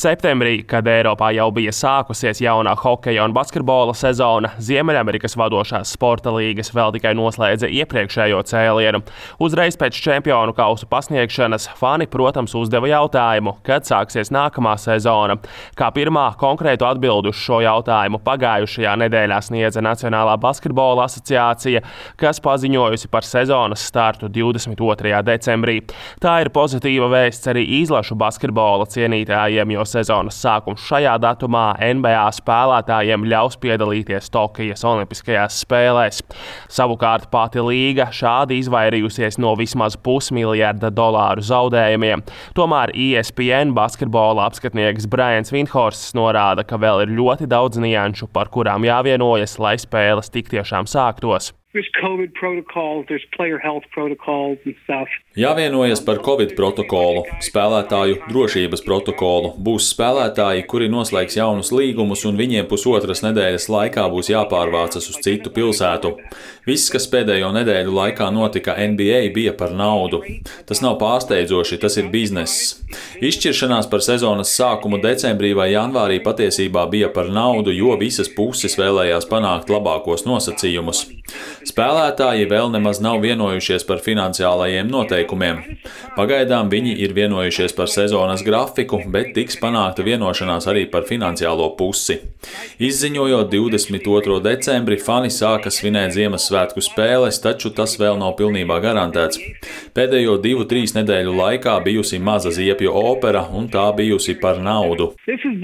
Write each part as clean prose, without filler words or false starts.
Septembrī, kad Eiropā jau bija sākusies jaunā hokeja un basketbola sezona, Ziemeļamerikas vadošās sporta līgas vēl tikai noslēdza iepriekšējo cēlienu. Uzreiz pēc čempionu kausa pasniegšanas fani, protams, uzdeva jautājumu, kad sāksies nākamā sezona. Kā pirmā konkrētu atbildi uz šo jautājumu pagājušajā nedēļā sniedza Nacionālā basketbola asociācija, kas paziņojusi par sezonas startu 22. decembrī. Tā ir pozitīva vēsts arī izlašu basketbola cienītājiem, jo sezonas sākums šajā datumā NBA spēlētājiem ļaus piedalīties Tokijas Olimpiskajās spēlēs. Savukārt pati līga šādi izvairījusies no vismaz $500 zaudējumiem. Tomēr ESPN basketbola apskatnieks Brians Windhorsts norāda, ka vēl ir ļoti daudz nianšu, par kurām jāvienojas, lai spēles tik tiešām sāktos. There's COVID protocols, there's player health protocols and stuff. Jāvienojas par Covid protokolu, spēlētāju drošības protokolu. Būs spēlētāji, kuri noslēgs jaunus līgumus, un viņiem pusotras nedēļas laikā būs jāpārvācas uz citu pilsētu. Viss, kas pēdējo nedēļu laikā notika NBA, bija par naudu. Tas nav pārsteidzoši, tas ir bizness. Izšķiršanās par sezonas sākumu decembrī vai janvārī patiesībā bija par naudu, jo visas puses vēlējās panākt labākos nosacījumus. Spēlētāji vēl nemaz nav vienojušies par finansiālajiem noteikumiem. Pagaidām viņi ir vienojušies par sezonas grafiku, bet tiks panākta vienošanās arī par finansiālo pusi. Izziņojot 22. decembri, fani sāka svinēt Ziemassvētku spēles, taču tas vēl nav pilnībā garantēts. Pēdējo 2-3 nedēļu laikā bijusi maza ziepju opera, un tā bijusi par naudu.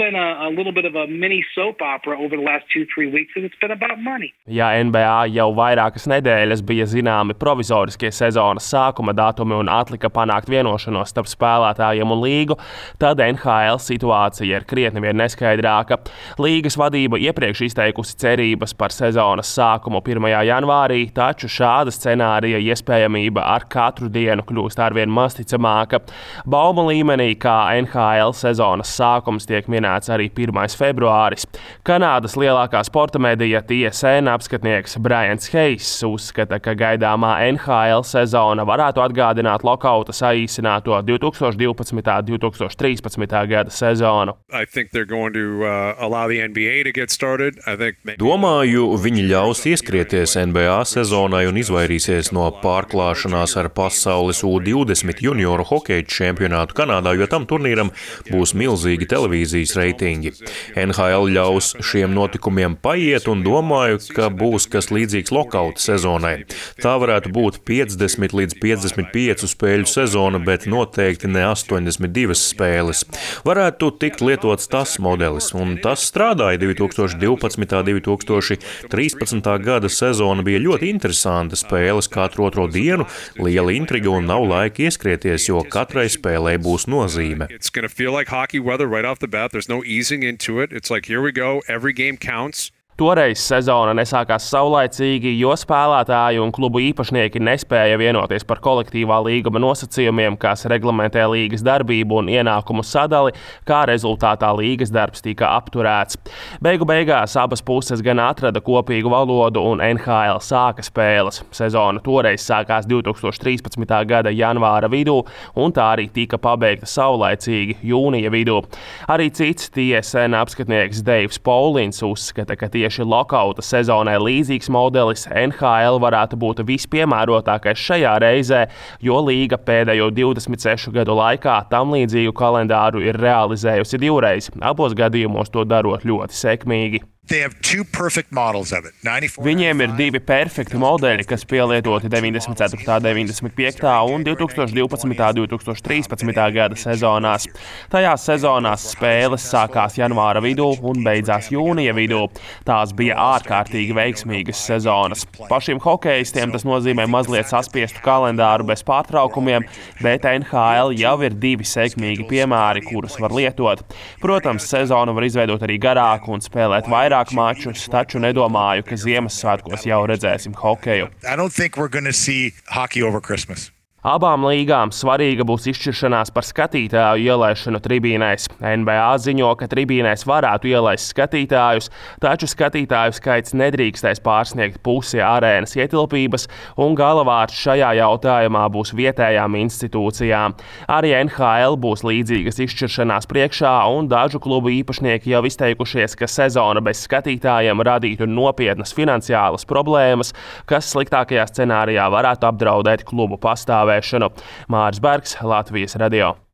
Ja NBA jau vairākas nedēļas bija zināmi provizoriskie sezonas sākuma datumi un atlika panākt vienošanos starp spēlētājiem un līgu, tad NHL situācija ir krietni vien neskaidrāka. Līgas vadība iepriekš izteikusi cerības par sezonas sākumu 1. janvārī, taču šāda scenārija iespējamība ar katru dienu kļūst arvien mazticamāka. Baumu līmenī, kā NHL sezonas sākums, tiek minēts arī 1. februāris. Kanādas lielākā sporta medija TSN apskatnieks Brians Hayes uzskata, ka gaidāmā NHL sezona varētu atgādināt lokauta saīsināto 2012. 2013. gada sezonu. Domāju, viņi ļaus ieskrieties NBA sezonai un izvairīsies no pārklāšanās ar pasaules U20 junioru hokeja čempionātu Kanādā, jo tam turnīram būs milzīgi televīzijas reitingi. NHL ļaus šiem notikumiem paiet un domāju, ka būs kas līdzīgs lokauta sezonai. Tā varētu būt 50 līdz 55 spēļu sezona, bet noteikti ne 82 spēles. Varētu tikt lietots tas modelis, un tas strādāja 2012. 2013. gada sezona bija ļoti interesanta, spēles katru otro dienu, liela intriga un nav laika ieskrieties, jo katrai spēlei būs nozīme. Toreiz sezona nesākās saulaicīgi, jo spēlētāji un klubu īpašnieki nespēja vienoties par kolektīvā līguma nosacījumiem, kas reglamentē līgas darbību un ienākumu sadali, kā rezultātā līgas darbs tika apturēts. Beigu beigās abas puses gan atrada kopīgu valodu un NHL sāka spēles. Sezona toreiz sākās 2013. gada janvāra vidū, un tā arī tika pabeigta saulaicīgi jūnija vidū. Arī cits TSN apskatnieks Deivs Paulins uzskata, ka tieši lokauta sezonai līdzīgs modelis NHL varētu būt vispiemērotākais šajā reizē, jo līga pēdējo 26 gadu laikā tam līdzīgu kalendāru ir realizējusi divreiz, abos gadījumos to darot ļoti sekmīgi. Viņiem ir divi perfekti modeļi, kas pielietoti 94., 95. un 2012. 2013. gada sezonās. Tajās sezonās spēles sākās janvāra vidū un beidzās jūnija vidū. Tās bija ārkārtīgi veiksmīgas sezonas. Pašiem hokejistiem tas nozīmē mazliet saspiestu kalendāru bez pārtraukumiem, bet NHL jau ir divi sekmīgi piemēri, kurus var lietot. Protams, sezonu var izveidot arī garāku un spēlēt vairāk mačus, taču nedomāju, ka Ziemassvētkos jau redzēsim hokeju. Abām līgām svarīga būs izšķiršanās par skatītāju ielaišanu tribīnēs. NBA ziņo, ka tribīnēs varētu ielaist skatītājus, taču skatītāju skaits nedrīkstēs pārsniegt pusi arēnas ietilpības, un galavārds šajā jautājumā būs vietējām institūcijām. Arī NHL būs līdzīgas izšķiršanās priekšā, un dažu klubu īpašnieki jau izteikušies, ka sezona bez skatītājiem radītu nopietnas finansiālas problēmas, kas sliktākajā scenārijā varētu apdraudēt klubu pastāvību. Māris Bergs, Latvijas radio.